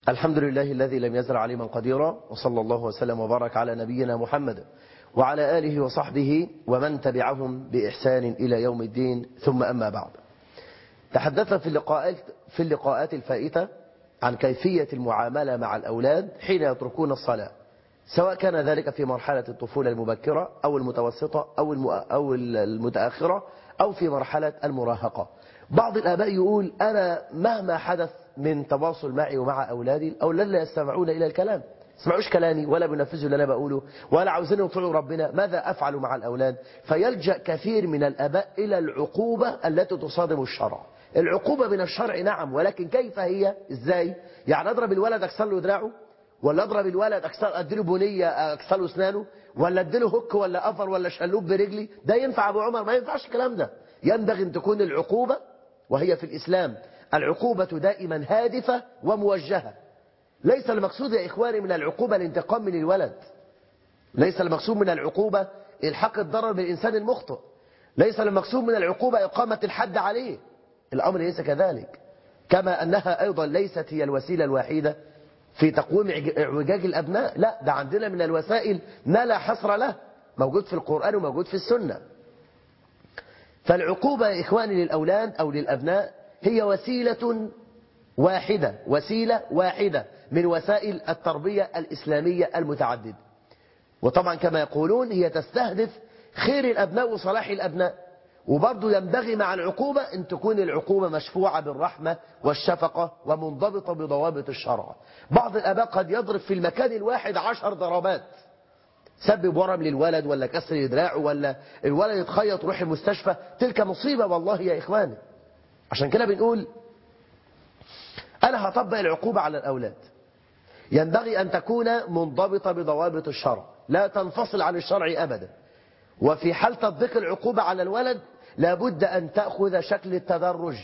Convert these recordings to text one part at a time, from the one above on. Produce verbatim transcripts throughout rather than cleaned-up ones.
الحمد لله الذي لم يزل عليما قديرا، وصلى الله وسلم وبارك على نبينا محمد وعلى آله وصحبه ومن تبعهم بإحسان إلى يوم الدين، ثم أما بعد. تحدثنا في اللقاءات في اللقاءات الفائتة عن كيفية المعاملة مع الأولاد حين يتركون الصلاة، سواء كان ذلك في مرحلة الطفولة المبكرة أو المتوسطة أو أو المتأخرة أو في مرحلة المراهقة. بعض الآباء يقول أنا مهما حدث من تواصل معي ومع أولادي، الأولاد لا يستمعون إلى الكلام، يسمعوش كلامي ولا بينفذوا اللي أنا بقوله ولا عاوزين يطيعوا ربنا، ماذا أفعل مع الأولاد؟ فيلجأ كثير من الآباء إلى العقوبة التي تصادم الشرع. العقوبة من الشرع نعم، ولكن كيف هي؟ إزاي؟ يعني أضرب الولد أكسر له دراعه، ولا أضرب الولد أكسر أديله بنية أكسر له أسنانه، ولا أديله هك ولا أفر ولا شلوب برجلي؟ ده ينفع أبو عمر؟ ما ينفعش الكلام ده. ينبغي أن تكون العقوبة، وهي في الإسلام العقوبة دائما هادفة وموجهة. ليس المقصود يا إخواني من العقوبة الانتقام من الولد، ليس المقصود من العقوبة إلحاق الضرر بالإنسان المخطئ، ليس المقصود من العقوبة إقامة الحد عليه. الأمر ليس كذلك، كما أنها أيضا ليست هي الوسيلة الوحيدة في تقويم اعوجاج الأبناء. لا، ده عندنا من الوسائل ما لا حصر له، موجود في القرآن وموجود في السنة. فالعقوبة يا إخواني للأولاد أو للأبناء هي وسيلة واحدة وسيلة واحدة من وسائل التربية الإسلامية المتعددة. وطبعا كما يقولون هي تستهدف خير الأبناء وصلاح الأبناء. وبرضه ينبغي مع العقوبة أن تكون العقوبة مشفوعة بالرحمة والشفقة ومنضبطة بضوابط الشرع. بعض الآباء قد يضرب في المكان الواحد عشر ضربات، سبب ورم للولد ولا كسر دراعه ولا الولد يتخيط ويروح المستشفى، تلك مصيبة والله يا إخواني. عشان كده بنقول أنا هطبق العقوبة على الأولاد، ينبغي أن تكون منضبطة بضوابط الشرع، لا تنفصل عن الشرع أبدا. وفي حال تطبيق العقوبة على الولد لابد أن تأخذ شكل التدرج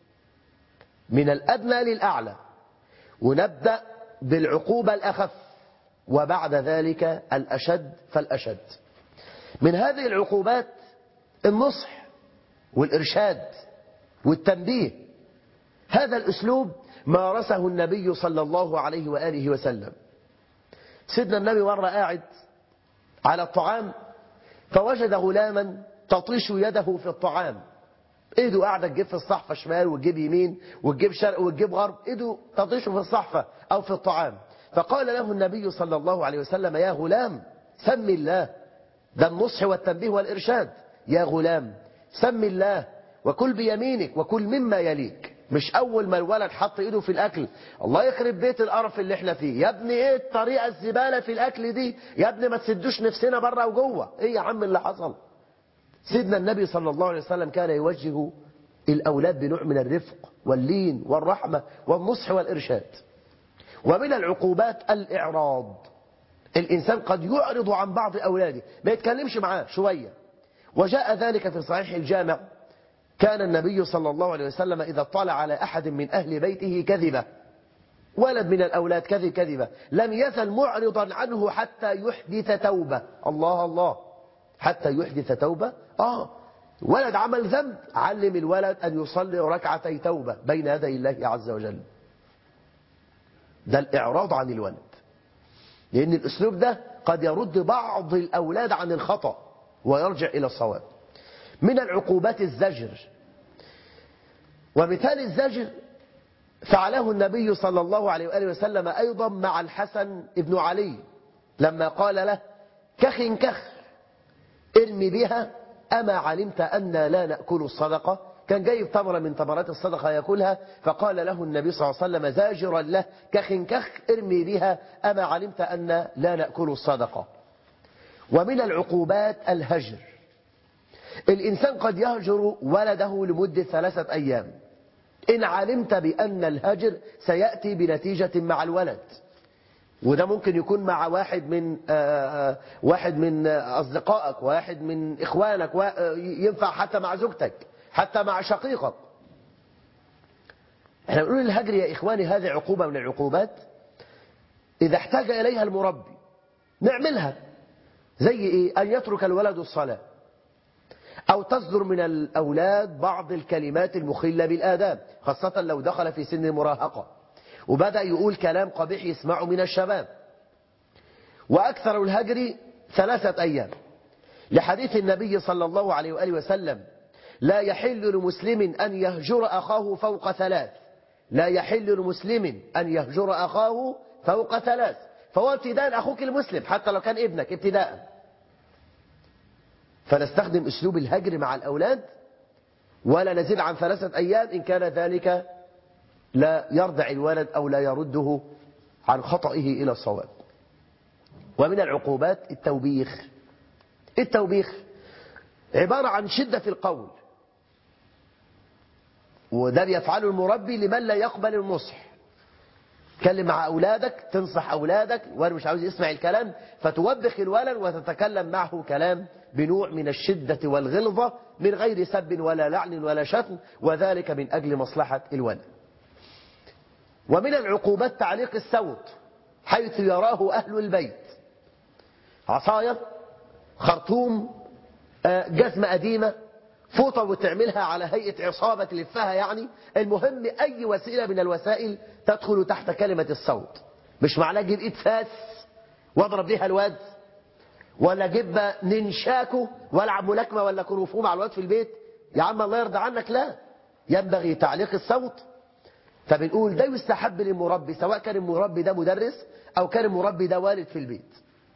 من الأدنى للأعلى، ونبدأ بالعقوبة الأخف وبعد ذلك الأشد فالأشد. من هذه العقوبات النصح والإرشاد والتنبيه. هذا الأسلوب مارسه النبي صلى الله عليه وآله وسلم. سيدنا النبي مرة قاعد على الطعام فوجد غلاما تطيش يده في الطعام، ايده قاعدة تجيب في الصحفة شمال وتجيب يمين وتجيب شرق وتجيب غرب، ايده تطيش في الصحفة أو في الطعام. فقال له النبي صلى الله عليه وسلم يا غلام سم الله. ده النصح والتنبيه والإرشاد. يا غلام سم الله وكل بيمينك وكل مما يليك. مش أول ما الولد حط إيده في الأكل الله يخرب بيت القرف اللي احنا فيه، يا ابني ايه الطريقة الزبالة في الأكل دي، يا ابني ما تسدوش نفسنا بره وجوه، ايه يا عم اللي حصل؟ سيدنا النبي صلى الله عليه وسلم كان يوجه الأولاد بنوع من الرفق واللين والرحمة والنصح والإرشاد. ومن العقوبات الإعراض. الإنسان قد يعرض عن بعض أولاده، ما يتكلمش معاه شوية. وجاء ذلك في صحيح الجامع، كان النبي صلى الله عليه وسلم إذا اطلع على أحد من أهل بيته كذبة، ولد من الأولاد كذب كذبة، لم يزل معرضا عنه حتى يحدث توبة. الله الله، حتى يحدث توبة. آه ولد عمل ذنب، علم الولد أن يصلي ركعتي توبة بين يدي الله عز وجل. ده الإعراض عن الولد، لأن الأسلوب ده قد يرد بعض الأولاد عن الخطأ ويرجع إلى الصواب. من العقوبات الزجر. ومثال الزجر فعله النبي صلى الله عليه وآله وسلم أيضا مع الحسن ابن علي لما قال له كخ كخ ارمي بها أما علمت أن لا نأكل الصدقة. كان جايب تمرة من تمرات الصدقة يأكلها، فقال له النبي صلى الله عليه وسلم زاجرا له كخ كخ ارمي بها أما علمت أن لا نأكل الصدقة. ومن العقوبات الهجر. الإنسان قد يهجر ولده لمدة ثلاثة أيام إن علمت بأن الهجر سيأتي بنتيجة مع الولد. وده ممكن يكون مع واحد من آآ واحد من أصدقائك، واحد من إخوانك، ينفع حتى مع زوجتك، حتى مع شقيقك. احنا بنقول الهجر يا إخواني هذه عقوبة من العقوبات إذا احتاج إليها المربي نعملها. زي إيه؟ أن يترك الولد الصلاة، أو تصدر من الأولاد بعض الكلمات المخلة بالآداب، خاصة لو دخل في سن المراهقة. وبدأ يقول كلام قبيح يسمعه من الشباب. وأكثر الهجر ثلاثة أيام، لحديث النبي صلى الله عليه وآله وسلم: لا يحل لمسلم أن يهجر أخاه فوق ثلاث. لا يحل لمسلم أن يهجر أخاه فوق ثلاث. فهو ابتداء أخوك المسلم حتى لو كان ابنك ابتداء. فنستخدم أسلوب الهجر مع الأولاد ولا نزيد عن ثلاثة أيام إن كان ذلك لا يرضع الولد أو لا يرده عن خطئه إلى الصواب. ومن العقوبات التوبيخ. التوبيخ عبارة عن شدة القول، وده بيفعله المربي لمن لا يقبل النصح. تكلم مع أولادك، تنصح أولادك وأنا مش عاوز يسمع الكلام، فتوبخ الولد وتتكلم معه كلام بنوع من الشدة والغلظة من غير سب ولا لعن ولا شتم، وذلك من أجل مصلحة الولد. ومن العقوبات تعليق الصوت حيث يراه أهل البيت. عصاية، خرطوم، جزمة قديمة، فوطة وتعملها على هيئة عصابة تلفها، يعني المهم أي وسيلة من الوسائل تدخل تحت كلمة الصوت. مش معناه جيب إيد فاس واضرب بيها الواد، ولا جيب ننشاكه والعب ملاكمة ولا كروفو مع الواد في البيت. يا عم الله يرضى عنك، لا، ينبغي تعليق الصوت. فبنقول ده يستحب للمربي، سواء كان المربي ده مدرس أو كان المربي ده والد في البيت.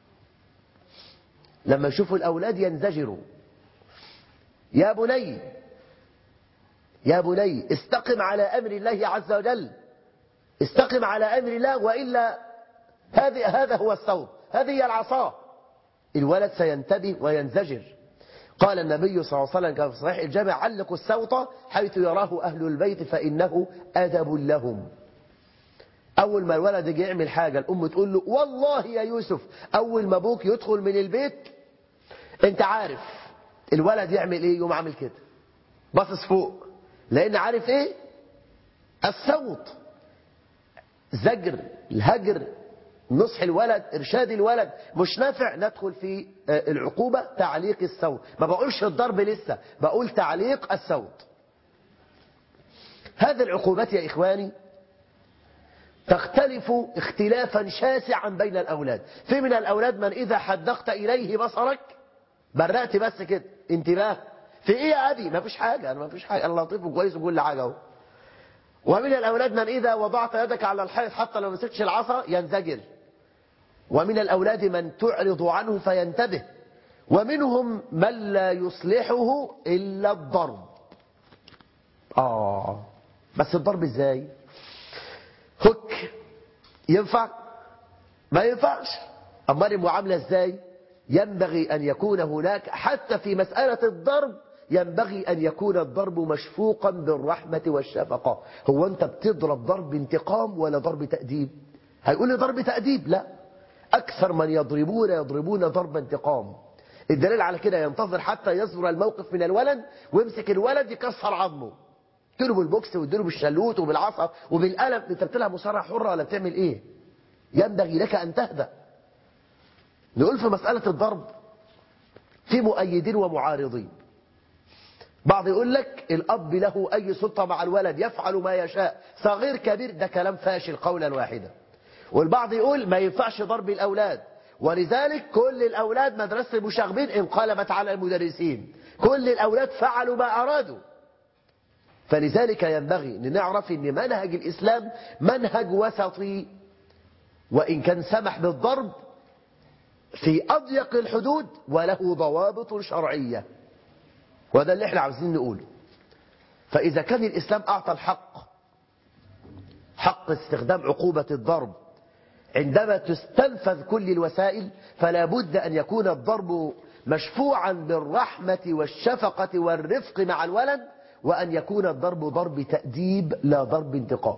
لما يشوفوا الأولاد ينزجروا: يا بني يا بني استقم على أمر الله عز وجل، استقم على أمر الله، وإلا هذا هذا هو الصوت، هذه هي العصا. الولد سينتبه وينزجر. قال النبي صلى الله عليه وسلم كما في صحيح الجامع: علقوا الصوت حيث يراه أهل البيت فإنه أدب لهم. أول ما الولد يجي يعمل حاجة الأم تقول له: والله يا يوسف. أول ما أبوك يدخل من البيت أنت عارف الولد يعمل إيه، يقوم عامل كده باصص فوق، لأن عارف إيه؟ الصوت. زجر، الهجر، نصح الولد، إرشاد الولد مش نافع، ندخل في العقوبة تعليق الصوت. ما بقولش الضرب لسه، بقول تعليق الصوت. هذه العقوبات يا إخواني تختلف اختلافا شاسعا بين الأولاد. في من الأولاد من إذا حدقت إليه بصرك برأت بس كده انتباه، في إيه يا أبي؟ ما فيش حاجة، أنا ما فيش حاجة، الله لطيف وكويس وكل حاجة اهو. ومن الأولاد من إذا وضعت يدك على الحيط حتى لو مسكتش العصا ينزجر. ومن الأولاد من تعرض عنه فينتبه. ومنهم من لا يصلحه إلا الضرب. آه بس الضرب إزاي؟ هك ينفع؟ ما ينفعش. أمال المعاملة إزاي؟ ينبغي أن يكون هناك حتى في مسألة الضرب، ينبغي أن يكون الضرب مشفوقا بالرحمة والشفقة. هو أنت بتضرب ضرب انتقام ولا ضرب تأديب؟ هيقول لي ضرب تأديب. لا، أكثر من يضربون يضربون ضرب انتقام. الدليل على كده ينتظر حتى يصبر الموقف من الولد ويمسك الولد يكسر عظمه، تديله بالبوكس وتديله بالشلوت وبالعصا وبالقلم. انت بتلعب مصارعة حرة ولا بتعمل ايه؟ ينبغي لك أن تهدأ. نقول في مسألة الضرب في مؤيدين ومعارضين. بعض يقول لك الأب له أي سلطة مع الولد، يفعل ما يشاء صغير كبير، ده كلام فاشل قولا واحدا. والبعض يقول ما ينفعش ضرب الأولاد، ولذلك كل الأولاد مدرسة المشاغبين انقلبت على المدرسين، كل الأولاد فعلوا ما أرادوا. فلذلك ينبغي أن نعرف أن منهج الإسلام منهج وسطي، وإن كان سمح بالضرب في أضيق الحدود وله ضوابط شرعية، وده اللي احنا عاوزين نقوله. فإذا كان الإسلام أعطى الحق، حق استخدام عقوبة الضرب عندما تستنفذ كل الوسائل، فلا بد أن يكون الضرب مشفوعا بالرحمة والشفقة والرفق مع الولد، وأن يكون الضرب ضرب تأديب لا ضرب انتقام.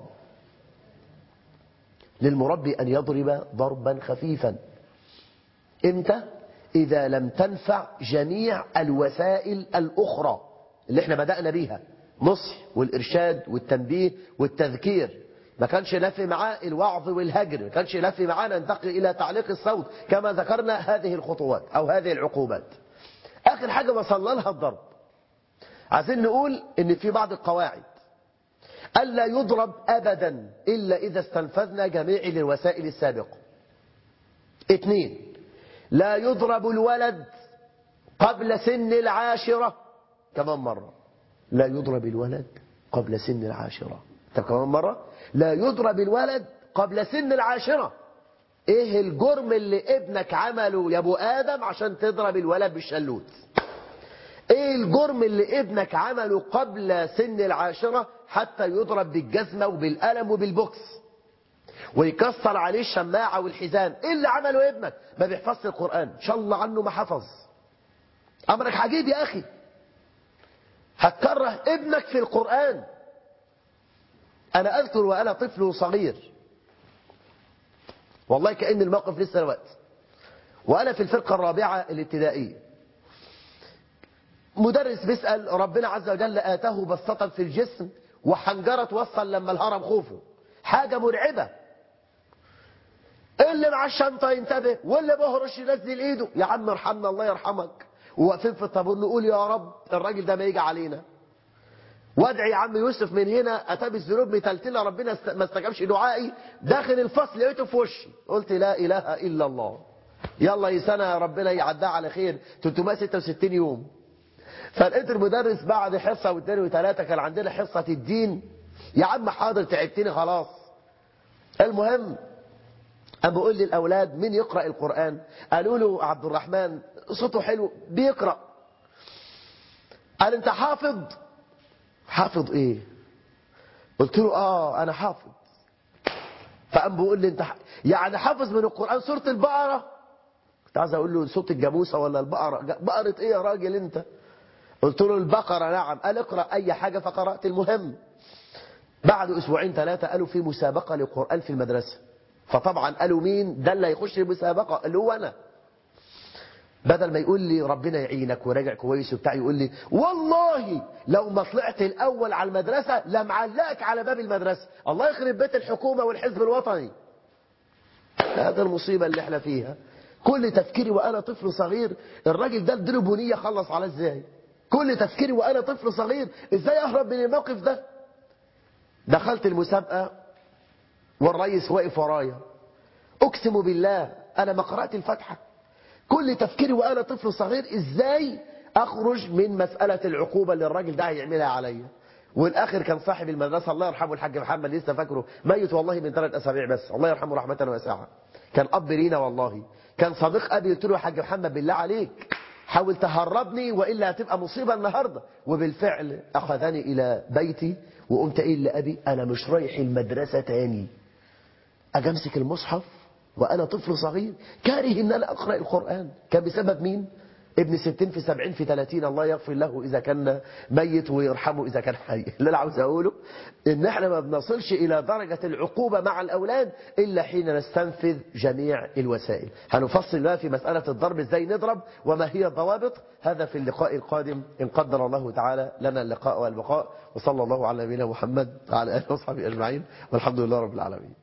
للمربي أن يضرب ضربا خفيفا. إمتى؟ إذا لم تنفع جميع الوسائل الأخرى اللي احنا بدأنا بيها، نصح والإرشاد والتنبيه والتذكير. ما كانش نافي معاه الوعظ والهجر، ما كانش نافي معاه ننتقل إلى تعليق الصوت كما ذكرنا هذه الخطوات أو هذه العقوبات. آخر حاجة وصلنا لها الضرب. عايزين نقول إن في بعض القواعد ألا يضرب أبدا إلا إذا استنفذنا جميع الوسائل السابقة. اثنين، لا يضرب الولد قبل سن العاشرة. كمان مرة، لا يضرب الولد قبل سن العاشرة. طب كمان مرة، لا يضرب الولد قبل سن العاشرة. ايه الجرم اللي ابنك عمله يا ابو آدم عشان تضرب الولد بالشلوت؟ ايه الجرم اللي ابنك عمله قبل سن العاشرة حتى يضرب بالجزمة وبالقلم وبالبوكس ويكسر عليه الشماعة والحزام؟ ايه اللي عمله ابنك؟ ما بيحفظش القرآن، ان شاء الله عنه ما حفظ. امرك عجيب يا اخي، هتكره ابنك في القرآن. انا اذكر وانا طفل صغير، والله كأن الموقف لسه الوقت، وانا في الفرقة الرابعة الابتدائية، مدرس بيسأل ربنا عز وجل آتاه بسطة في الجسم وحنجرة توصل لما الهرم خوفه، حاجة مرعبة. اللي مع الشنطة ينتبه، واللي بهرش ينزل ايده، يا عم ارحمنا الله يرحمك. وواقفين في الطابور نقول يا رب الراجل ده ما يجي علينا. وادعي يا عم يوسف من هنا اتى بالذنوب متلتله، ربنا ما استجابش دعائي. داخل الفصل لقيته في وشي، قلت لا اله الا الله. يلا يا سنه ربنا يعدها على خير، ثلاثمائة وستة وستين يوم. فلقيت المدرس بعد حصه واثنين وثلاثه، كان عندنا حصه الدين، يا عم حاضر تعبتني خلاص. المهم أم بقول للأولاد مين يقرأ القرآن؟ قالوا له عبد الرحمن صوته حلو بيقرأ. قال انت حافظ؟ حافظ ايه؟ قلت له اه انا حافظ. فقام بيقول لي انت ح... يعني حافظ من القرآن سورة البقرة؟ كنت عايز اقول له صوت الجاموسة ولا البقرة. بقرة ايه يا راجل انت؟ قلت له البقرة. نعم. قال اقرأ اي حاجة، فقرأت. المهم بعد اسبوعين ثلاثة قالوا في مسابقة للقرآن في المدرسة، فطبعا قالوا مين ده اللي هيخش المسابقة؟ اللي هو انا. بدل ما يقول لي ربنا يعينك وراجع كويس وبتاع، يقول لي والله لو ما طلعت الاول على المدرسة لمعلقك على باب المدرسة. الله يخرب بيت الحكومة والحزب الوطني. هذا المصيبة اللي احنا فيها. كل تفكيري وانا طفل صغير الراجل ده اديله بنية خلص على ازاي. كل تفكيري وانا طفل صغير ازاي اهرب من الموقف ده. دخلت المسابقة والرئيس واقف ورايا، اقسم بالله انا ما قرأت الفاتحة. كل تفكيري وانا طفل صغير ازاي اخرج من مسألة العقوبة اللي الراجل ده هيعملها عليا. والاخر كان صاحب المدرسة الله يرحمه الحاج محمد، لسه فاكره، ميت والله من ثلاث اسابيع بس، الله يرحمه رحمة واسعة. كان اب لينا والله، كان صديق ابي. قلت له يا حاج محمد بالله عليك حاول تهربني والا هتبقى مصيبة النهاردة. وبالفعل اخذني الى بيتي وقمت قايل لابي انا مش رايح المدرسة تاني. اجي امسك المصحف وانا طفل صغير كاره ان انا اقرأ القرآن. كان بسبب مين؟ ابن ستين في سبعين في ثلاثين، الله يغفر له اذا كان ميت ويرحمه اذا كان حي. اللي انا عاوز اقوله ان احنا ما بنصلش الى درجة العقوبة مع الاولاد الا حين نستنفذ جميع الوسائل. هنفصل بقى في مسألة الضرب ازاي نضرب وما هي الضوابط، هذا في اللقاء القادم ان قدر الله تعالى لنا اللقاء والبقاء. وصلى الله على نبينا محمد وعلى اله وصحبه اجمعين، والحمد لله رب العالمين.